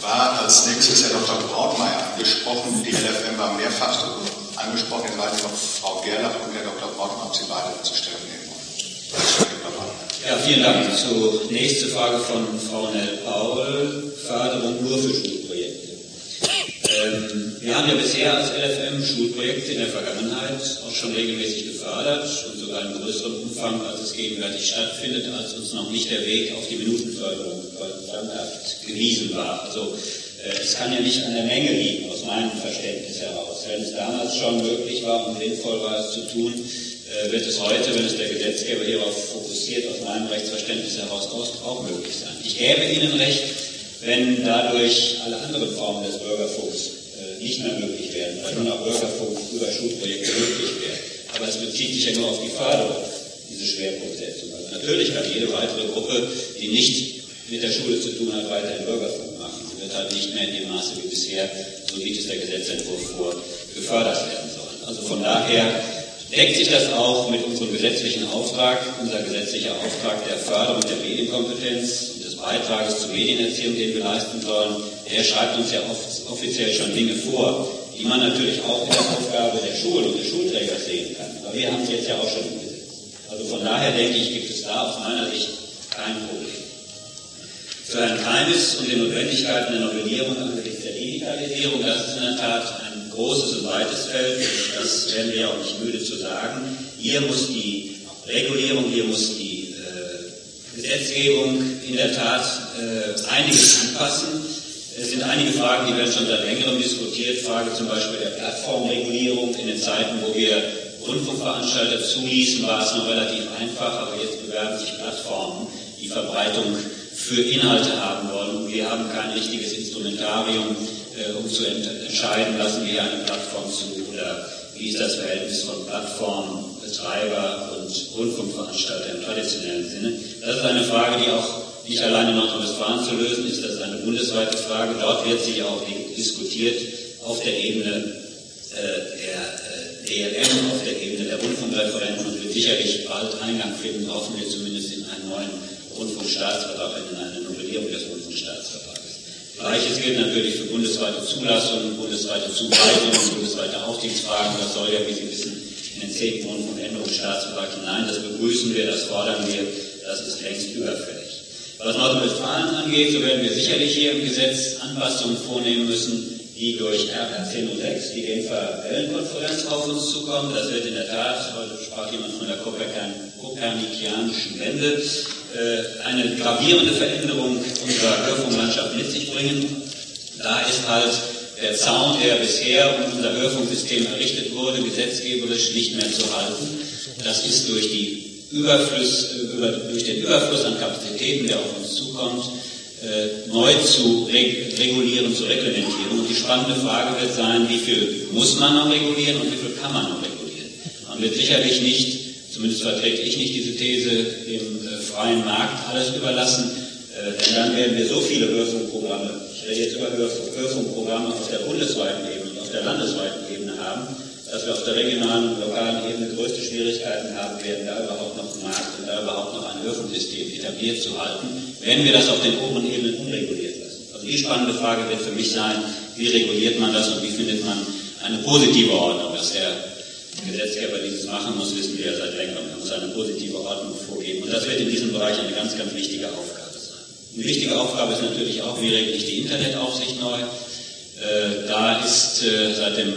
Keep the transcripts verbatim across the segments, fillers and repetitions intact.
War als nächstes Herr Doktor Brautmeier angesprochen. Die L F M war mehrfach angesprochen. Jetzt weiß ich noch Frau Gerlach und Herr Doktor Brautmeier, ob Sie beide zu stellen nehmen wollen. Ja, vielen Dank. Zunächst zur Frage von Frau Nell-Paul, Förderung nur für Schulprojekte. Ähm, wir haben ja bisher als L F M Schulprojekte in der Vergangenheit auch schon regelmäßig gefördert und sogar in größerem Umfang, als es gegenwärtig stattfindet, als uns noch nicht der Weg auf die Minutenförderung standhaft gewiesen war. Also äh, es kann ja nicht an der Menge liegen, aus meinem Verständnis heraus. Wenn es damals schon möglich war und sinnvoll war, es zu tun, äh, wird es heute, wenn es der Gesetzgeber hierauf fokussiert, aus meinem Rechtsverständnis heraus auch möglich sein. Ich gäbe Ihnen recht, wenn dadurch alle anderen Formen des Bürgerfunks äh, nicht mehr möglich wären, weil nur noch Bürgerfunk über Schulprojekte möglich wäre. Aber es bezieht sich ja nur auf die Förderung, diese Schwerpunktsetzung. Also natürlich kann jede weitere Gruppe, die nicht mit der Schule zu tun hat, weiterhin Bürgerfunk machen. Sie wird halt nicht mehr in dem Maße wie bisher, so sieht es der Gesetzentwurf vor, gefördert werden sollen. Also von daher deckt sich das auch mit unserem gesetzlichen Auftrag, unser gesetzlicher Auftrag der Förderung der Medienkompetenz und des Beitrages zur Medienerziehung, den wir leisten sollen. Der schreibt uns ja oft, offiziell schon Dinge vor, die man natürlich auch in der Aufgabe der Schulen und des Schulträgers sehen kann. Aber wir haben es jetzt ja auch schon umgesetzt. Also von daher denke ich, gibt es da aus meiner Sicht kein Problem. Für Herrn Keimes und die Notwendigkeiten der Novellierung angesichts der Digitalisierung, das ist in der Tat ein großes und weites Feld, das werden wir ja auch nicht müde zu sagen. Hier muss die Regulierung, hier muss die äh, Gesetzgebung in der Tat äh, einiges anpassen. Es sind einige Fragen, die werden schon seit längerem diskutiert. Frage zum Beispiel der Plattformregulierung. In den Zeiten, wo wir Rundfunkveranstalter zuließen, war es noch relativ einfach, aber jetzt bewerben sich Plattformen, die Verbreitung für Inhalte haben wollen. Und wir haben kein richtiges Instrumentarium, äh, um zu ent entscheiden, lassen wir eine Plattform zu oder wie ist das Verhältnis von Plattformbetreiber und Rundfunkveranstalter im traditionellen Sinne. Das ist eine Frage, die auch nicht alleine in Nordrhein-Westfalen zu lösen ist. Das ist eine bundesweite Frage. Dort wird sie auch diskutiert auf der Ebene äh, der äh, D L M, auf der Ebene der Rundfunkreferenten und wird sicherlich bald Eingang finden, hoffen wir zumindest in einen neuen Rundfunkstaatsvertrag, in eine Novellierung des Rundfunkstaatsvertrages. Gleiches gilt natürlich für bundesweite Zulassungen, bundesweite Zuweisungen, bundesweite Aufsichtsfragen. Das soll ja, wie Sie wissen, in den zehnten Rundfunkänderungsstaatsvertrag hinein. Das begrüßen wir, das fordern wir, das ist längst überfällig. Was Nordrhein-Westfalen angeht, so werden wir sicherlich hier im Gesetz Anpassungen vornehmen müssen, die durch R R zehn null sechs, die Genfer Wellenkonferenz, auf uns zukommen. Das wird in der Tat, heute sprach jemand von der kopernikianischen Wende, eine gravierende Veränderung unserer Hörfunklandschaft mit sich bringen. Da ist halt der Zaun, der bisher um unser Hörfunksystem errichtet wurde, gesetzgeberisch nicht mehr zu halten. Das ist durch die Überfluss, über, durch den Überfluss an Kapazitäten, der auf uns zukommt, äh, neu zu reg regulieren, zu reglementieren. Und die spannende Frage wird sein, wie viel muss man noch regulieren und wie viel kann man noch regulieren. Man wird sicherlich nicht, zumindest vertrete ich nicht diese These, dem äh, freien Markt alles überlassen, äh, denn dann werden wir so viele Hörfunkprogramme, ich rede jetzt über Hörfunk, Hörfunkprogramme auf der bundesweiten Ebene und auf der landesweiten Ebene haben, dass wir auf der regionalen und lokalen Ebene größte Schwierigkeiten haben werden, da überhaupt noch einen Markt und da überhaupt noch ein Hörfunksystem etabliert zu halten, wenn wir das auf den oberen Ebenen unreguliert lassen. Also die spannende Frage wird für mich sein, wie reguliert man das und wie findet man eine positive Ordnung. Dass der Gesetzgeber dieses machen muss, wissen wir ja seit längerem. Er muss eine positive Ordnung vorgeben. Und das wird in diesem Bereich eine ganz, ganz wichtige Aufgabe sein. Eine wichtige Aufgabe ist natürlich auch, wie regle ich die Internetaufsicht neu. Äh, da ist äh, seit dem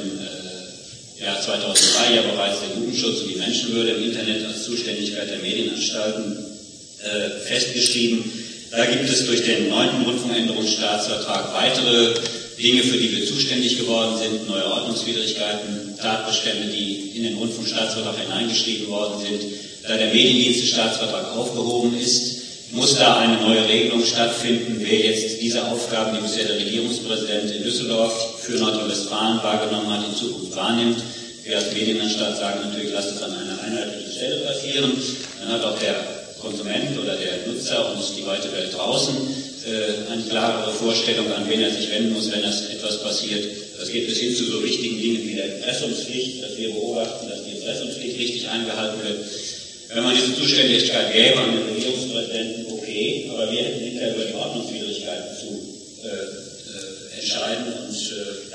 Jahr zweitausenddrei ja bereits der Jugendschutz und die Menschenwürde im Internet als Zuständigkeit der Medienanstalten äh, festgeschrieben. Da gibt es durch den neunten Rundfunkänderungsstaatsvertrag weitere Dinge, für die wir zuständig geworden sind, neue Ordnungswidrigkeiten, Tatbestände, die in den Rundfunkstaatsvertrag hineingeschrieben worden sind. Da der Mediendienstestaatsvertrag aufgehoben ist, muss da eine neue Regelung stattfinden, wer jetzt diese Aufgaben, die bisher der Regierungspräsident in Düsseldorf für Nordrhein-Westfalen wahrgenommen hat, in Zukunft wahrnimmt. Wir als Medienanstalt sagen natürlich, lasst es an einer einheitlichen Stelle passieren. Dann hat auch der Konsument oder der Nutzer und die weite Welt draußen äh, eine klarere Vorstellung, an wen er sich wenden muss, wenn das etwas passiert. Das geht bis hin zu so wichtigen Dingen wie der Impressumspflicht, dass wir beobachten, dass die Impressumspflicht richtig eingehalten wird. Wenn man diese Zuständigkeit gäbe an den Regierungspräsidenten, okay, aber wir hätten hinterher über die Ordnungswidrigkeiten zu äh, äh,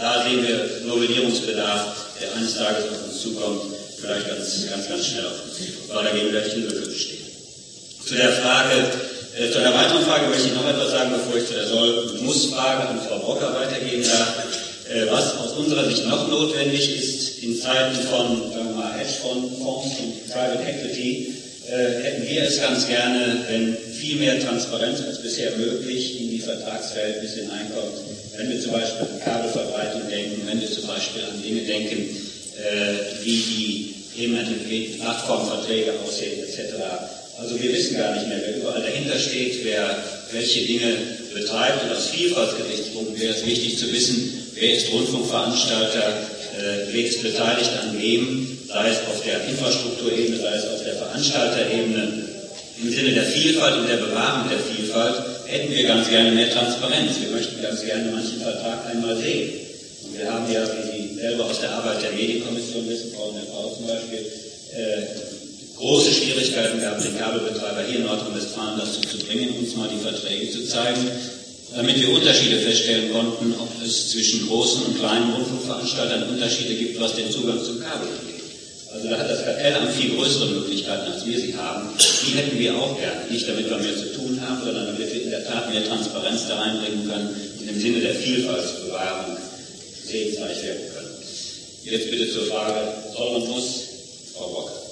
da sehen wir Novellierungsbedarf, der eines Tages auf uns zukommt, vielleicht ganz, ganz, ganz schnell auf uns zukommt, weil da gegenwärtig eine Lücke besteht. Zu der Frage, äh, zu einer weiteren Frage möchte ich noch etwas sagen, bevor ich zu der Soll- und Muss-Frage an Frau Brocker weitergehen darf. Äh, was aus unserer Sicht noch notwendig ist, in Zeiten von, sagen wir mal, Hedgefonds und Private Equity, äh, hätten wir es ganz gerne, wenn viel mehr Transparenz als bisher möglich in die Vertragsverhältnisse hineinkommt. Wenn wir zum Beispiel an Kabelverbreitung denken, wenn wir zum Beispiel an Dinge denken, äh, wie die eben entwickelten Plattformverträge aussehen, et cetera. Also wir wissen gar nicht mehr, wer überall dahinter steht, wer welche Dinge betreibt. Und aus Vielfaltsgesichtspunkten wäre es wichtig zu wissen, wer ist Rundfunkveranstalter, äh, wer ist beteiligt an wem, sei es auf der Infrastrukturebene, sei es auf der Veranstalterebene. Im Sinne der Vielfalt und der Bewahrung der Vielfalt hätten wir ganz gerne mehr Transparenz. Wir möchten ganz gerne manchen Vertrag einmal sehen. Und wir haben ja, wie Sie selber aus der Arbeit der Medienkommission wissen, Frau Neubauer zum Beispiel, äh, große Schwierigkeiten gehabt, den Kabelbetreiber hier in Nordrhein-Westfalen dazu zu bringen, uns mal die Verträge zu zeigen, damit wir Unterschiede feststellen konnten, ob es zwischen großen und kleinen Rundfunkveranstaltern Unterschiede gibt, was den Zugang zum Kabel angeht. Also da hat das Kartellamt viel größere Möglichkeiten, als wir sie haben. Die hätten wir auch gerne. Nicht damit wir mehr zu tun haben, sondern damit wir in der Tat mehr Transparenz da reinbringen können und im Sinne der Vielfaltsbewahrung segensreich werden können. Jetzt bitte zur Frage, soll und muss, Frau Brocker.